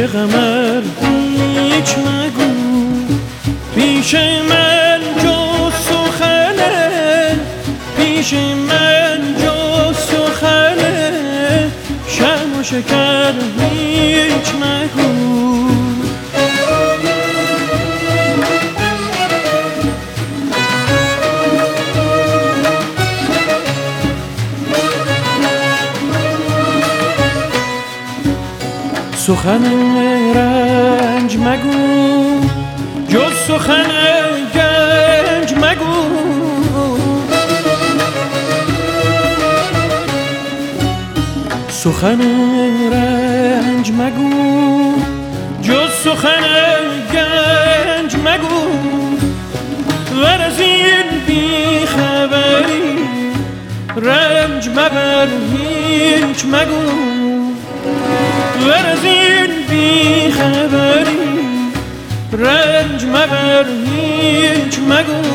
قمر هیچ مگو، پیش من جز سخنه، پیش من جز سخنه، شرم و شکر هیچ مگو. سخن رنج مگو، جز سخن گنج مگو، سخن رنج مگو، جز سخن گنج مگو، ور از این بی خبری رنج مبر هیچ مگو، ور از این بی خبری رنج مبر هیچ مگو.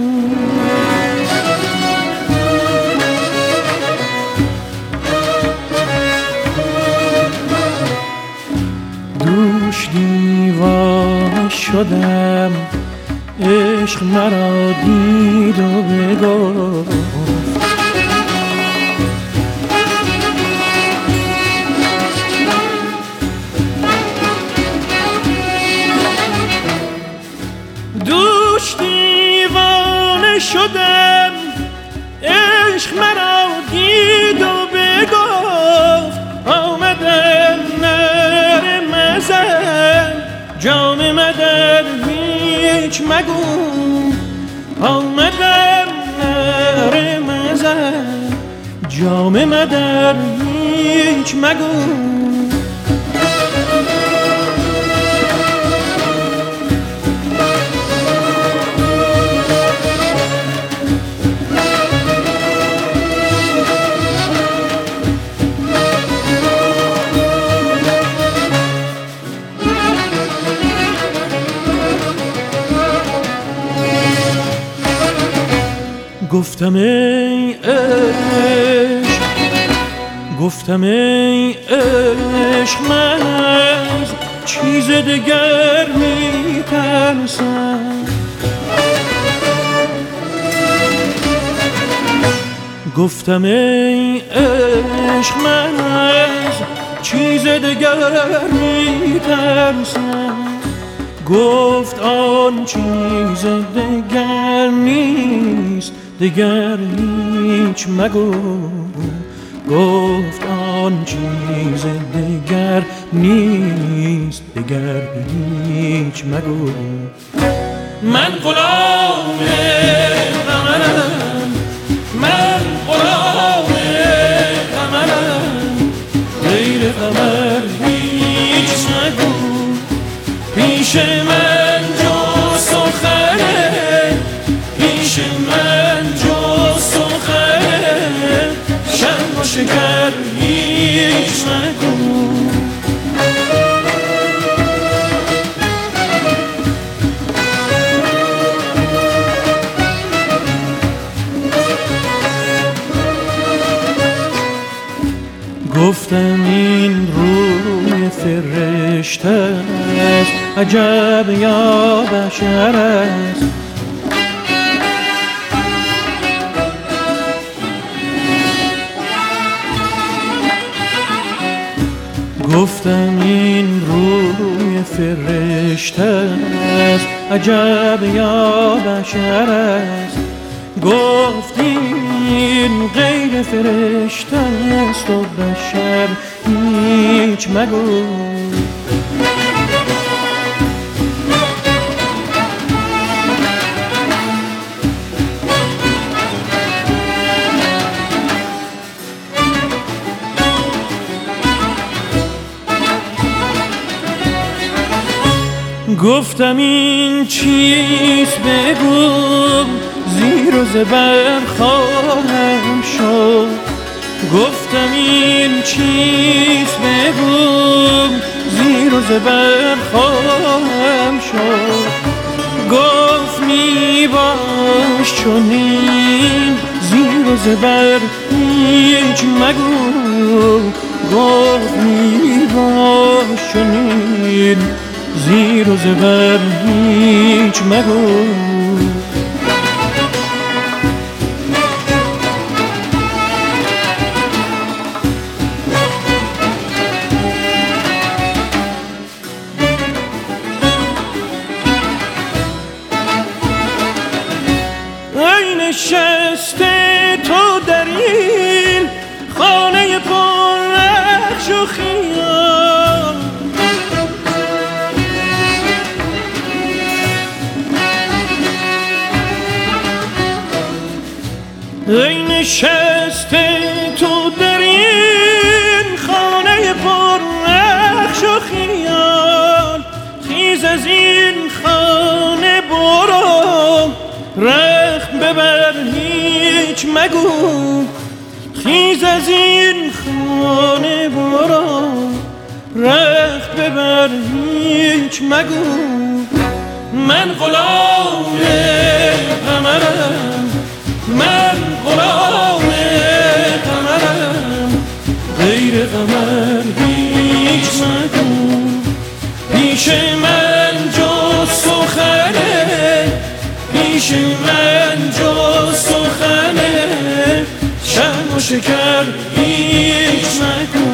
دوش دیوانه شدم، عشق مرا دید و بگفت، دوش دیوانه شدم، عشق مرا دید و بگفت، آمدم نرم زن جام مدر هیچ مگو، آمدم نرم زن جام مدر هیچ مگو. گفتم ای عشق، گفتم ای عشق، من از چیز دگر میترسم، گفتم ای عشق، من از چیز دگر میترسم، گفت آن چیز دگر نیست دگر هیچ مگو، گفت آن چیز دگر نیست دگر هیچ مگو. من غلام قمرم، من غلام قمرم، غیر قمر هیچ مگو، پیش من جز سخنه، پیش من جز سخنه، شرم و شکر هیچ مگو. گفتم این روی فرشته است، عجب یا بشر است، گفتم این روی فرشته است، عجب یا بشر است، گفت این غیر فرشته است و بشر هیچ مگو. گفتم این چیز بگو، زیر و زبر خواهم شد، گفتم این چیز بگو، زیر و زبر خواهم شد، گفت می باش چنین زیر و زبر هیچ مگو، گفت میباش چنین زیر و زبر هیچ مگو. ای نشسته تو در این خانه پر نقش و خیال، ای نشسته تو در این خانه پر نقش و خیال، خیز از این خانه برو رخت ببر هیچ مگو. خیز از این خانه برو رخت ببر هیچ مگو. من غلام قمرم، من غلام قمرم، غیر قمر هیچ مگو. پیش من جز سخنه، پیش من جز سخنه، شرم و شکر هیچ مگو.